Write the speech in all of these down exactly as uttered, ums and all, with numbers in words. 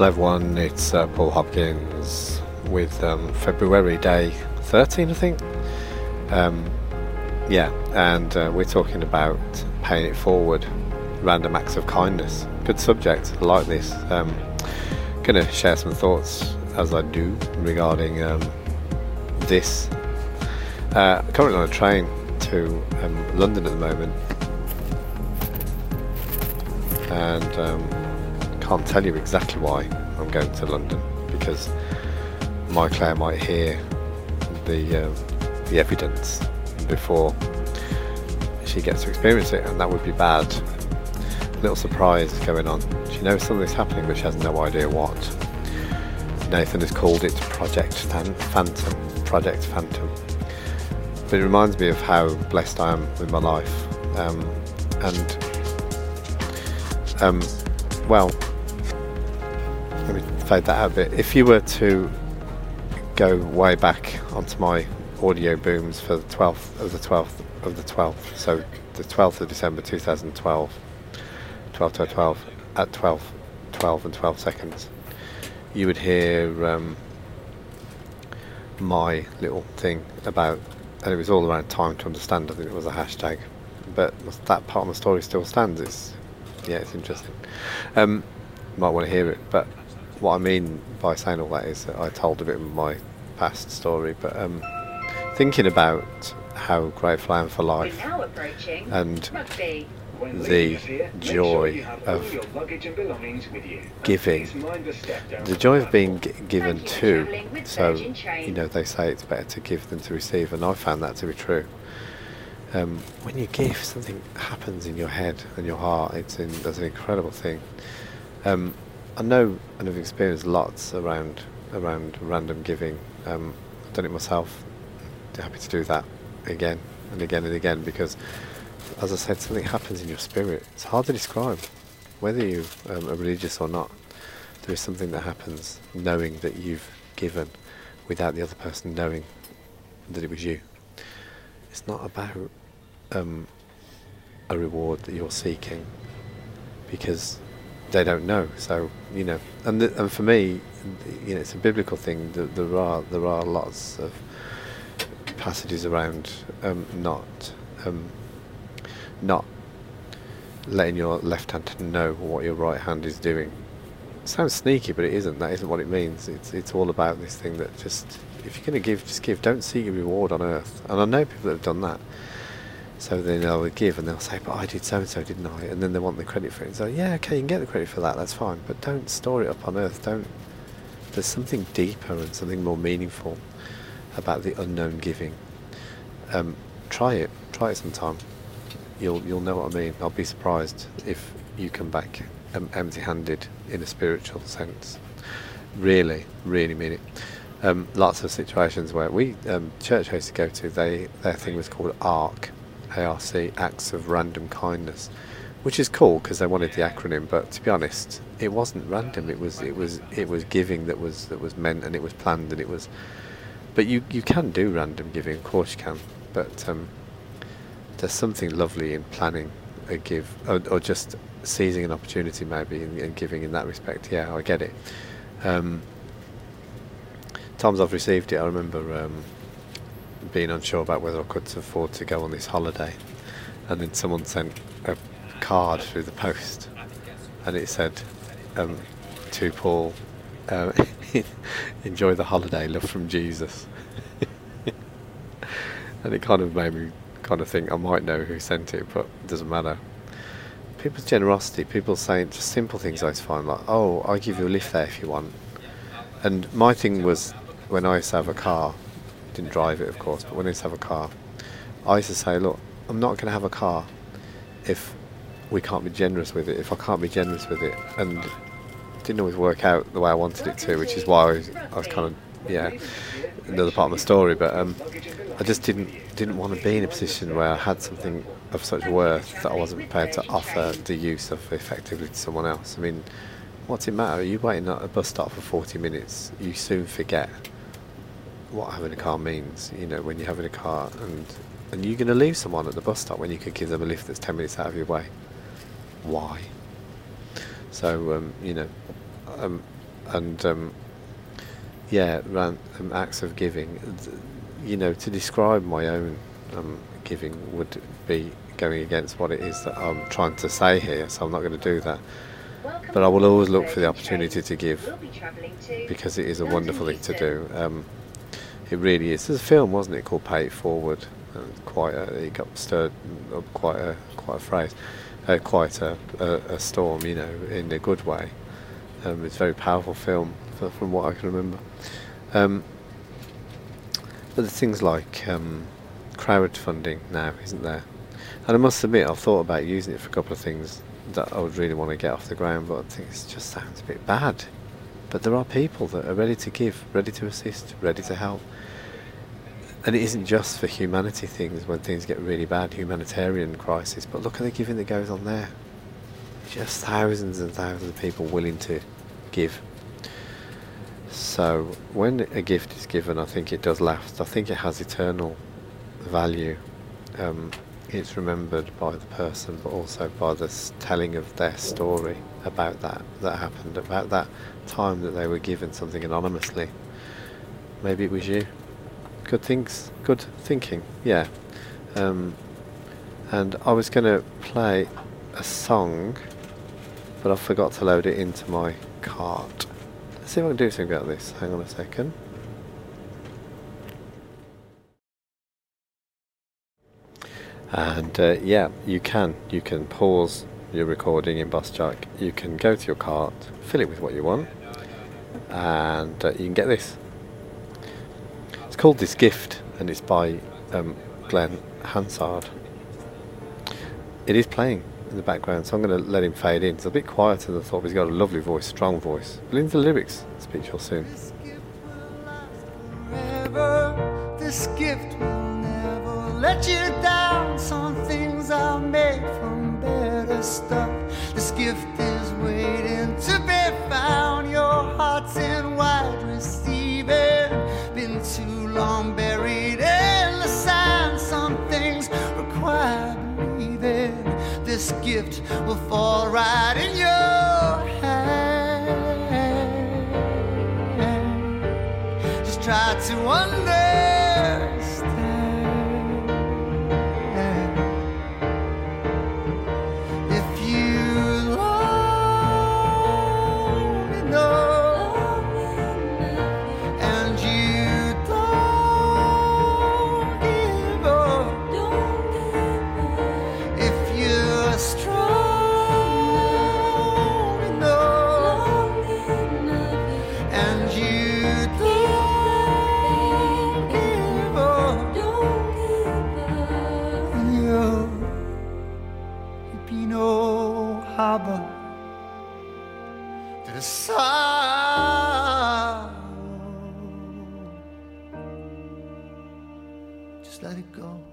Hello everyone, it's uh, Paul Hopkins with um, February day thirteen, I think. Um, yeah, and uh, we're talking about paying it forward, random acts of kindness. Good subject, I like this. Um, gonna share some thoughts as I do regarding um, this. Uh, currently on a train to um, London at the moment, and um, can't tell you exactly why I'm going to London, because my Claire might hear the uh, the evidence before she gets to experience it, and that would be bad. A little surprise going on. She knows something's happening, but she has no idea what. Nathan has called it Project Phantom. Project Phantom. But it reminds me of how blessed I am with my life, um, and um, well. Let me fade that out a bit. If you were to go way back onto my audio booms for the twelfth of the twelfth of the twelfth, so the twelfth of December two thousand twelve, twelve to twelve, at twelve, twelve and twelve seconds, you would hear um, my little thing about, and it was all around time to understand. I think it was a hashtag, but that part of my story still stands. It's yeah, it's interesting. Um, you might want to hear it, but what I mean by saying all that is that I told a bit of my past story, but um, thinking about how grateful I am for life and the joy of giving, the joy of being g- given to. So, you know, they say it's better to give than to receive, and I found that to be true. Um, when you give, something happens in your head and your heart. It's in, that's an incredible thing. Um, I know and have experienced lots around around random giving. Um, I've done it myself. Happy to do that again and again and again, because, as I said, something happens in your spirit. It's hard to describe, whether you um, are religious or not. There is something that happens knowing that you've given without the other person knowing that it was you. It's not about um, a reward that you're seeking, because they don't know. So, you know, and the, and for me, you know, it's a biblical thing. There, there are there are lots of passages around um, not um, not letting your left hand know what your right hand is doing. It sounds sneaky, but it isn't. That isn't what it means. It's it's all about this thing that just, if you're going to give, just give. Don't seek a reward on earth. And I know people that have done that. So then they'll give and they'll say, but I did so-and-so, didn't I? And then they want the credit for it. So, yeah, okay, you can get the credit for that, that's fine. But don't store it up on earth. Don't. There's something deeper and something more meaningful about the unknown giving. Um, try it. Try it sometime. You'll you'll know what I mean. I'll be surprised if you come back um, empty-handed in a spiritual sense. Really, really mean it. Um, lots of situations where we, um, church I used to go to, they their thing was called ARC. A R C, Acts of Random Kindness, which is cool because they wanted the acronym. But to be honest, it wasn't random. It was it was it was giving that was that was meant, and it was planned, and it was. But you you can do random giving, of course you can. But um, there's something lovely in planning a give, or, or just seizing an opportunity maybe and, and giving in that respect. Yeah, I get it. Um, times I've received it, I remember. Um, being unsure about whether I could afford to go on this holiday, and then someone sent a card through the post, and it said, um, to Paul, uh, enjoy the holiday, love from Jesus. And it kind of made me kind of think I might know who sent it, but it doesn't matter. People's generosity, people saying just simple things I always find, like, oh, I'll give you a lift there if you want. And my thing was, when I used to have a car, didn't drive it of course, but when I used to have a car, I used to say, look, I'm not going to have a car if we can't be generous with it, if I can't be generous with it. And it didn't always work out the way I wanted it to, which is why I was, I was kind of, yeah, another part of my story, but um, I just didn't didn't want to be in a position where I had something of such worth that I wasn't prepared to offer the use of effectively to someone else. I mean, what's it matter? Are you waiting at a bus stop for forty minutes? You soon forget what having a car means, you know, when you're having a car, and and you're going to leave someone at the bus stop when you could give them a lift that's ten minutes out of your way. Why? So, um, you know, um, and um, yeah, ran, um, acts of giving. You know, to describe my own um, giving would be going against what it is that I'm trying to say here, so I'm not going to do that. But I will always look for the opportunity to give, because it is a wonderful thing to do. Um, it really is. There's a film, wasn't it, called Pay It Forward? And quite a, it got stirred up quite a quite a phrase, uh, quite a, a, a storm, you know, in a good way. Um, it's a very powerful film, for, from what I can remember. Um, but there's things like um, crowdfunding now, isn't there? And I must admit, I've thought about using it for a couple of things that I would really want to get off the ground, but I think it just sounds a bit bad. But there are people that are ready to give, ready to assist, ready to help. And it isn't just for humanity things, when things get really bad, humanitarian crisis, but look at the giving that goes on there. Just thousands and thousands of people willing to give. So when a gift is given, I think it does last. I think it has eternal value. Um, it's remembered by the person, but also by the telling of their story about that that happened, about that time that they were given something anonymously. Maybe it was you. Good things, good thinking, yeah. Um, and I was going to play a song, but I forgot to load it into my cart. Let's see if I can do something about this. Hang on a second. And uh, yeah, you can. You can pause your recording in BossJack. You can go to your cart, fill it with what you want, and uh, you can get this. It's called This Gift, and it's by um, Glenn Hansard. It is playing in the background, so I'm going to let him fade in. It's a bit quieter than I thought, but he's got a lovely voice, strong voice. We'll into the lyrics. Speak to you soon. This gift will last forever. This gift will never let you down. Some things are made from better stuff. This gift is waiting to be found. Your heart's in wide receiving. Been too long buried in the sand. Some things require believing. This gift will fall right in your hand. Just try to understand. If you love me, know, and you don't give up, if you're strong enough, and you don't give up, you'll be no harbor to the sorrow. Just let it go.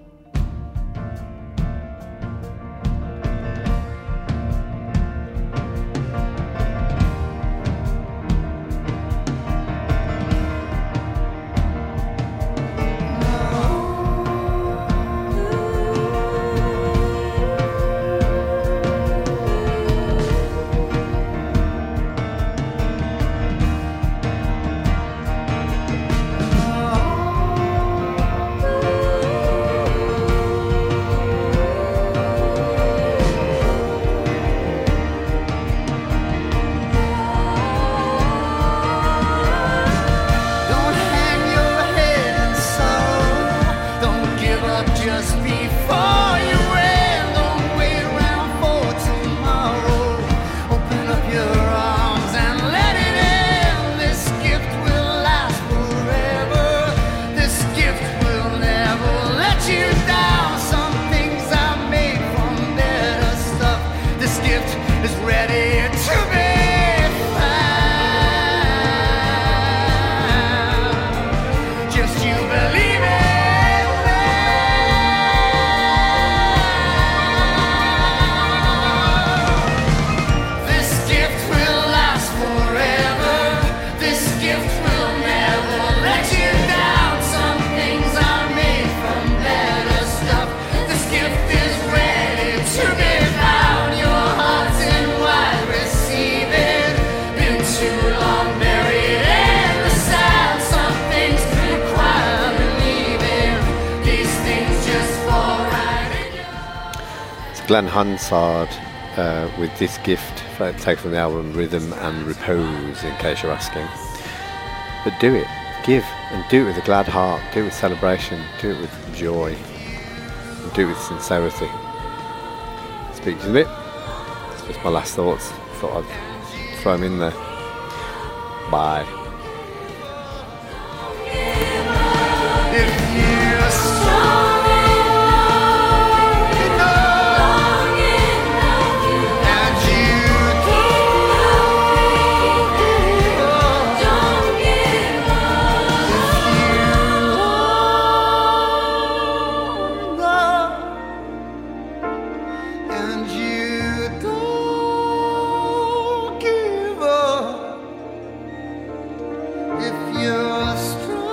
Glenn Hansard uh, with this gift, taken from the album Rhythm and Repose, in case you're asking. But do it, give, and do it with a glad heart, do it with celebration, do it with joy, and do it with sincerity. Speak to you in a bit. It's just my last thoughts. Thought I'd throw them in there. Bye.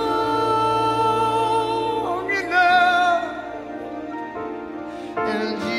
And you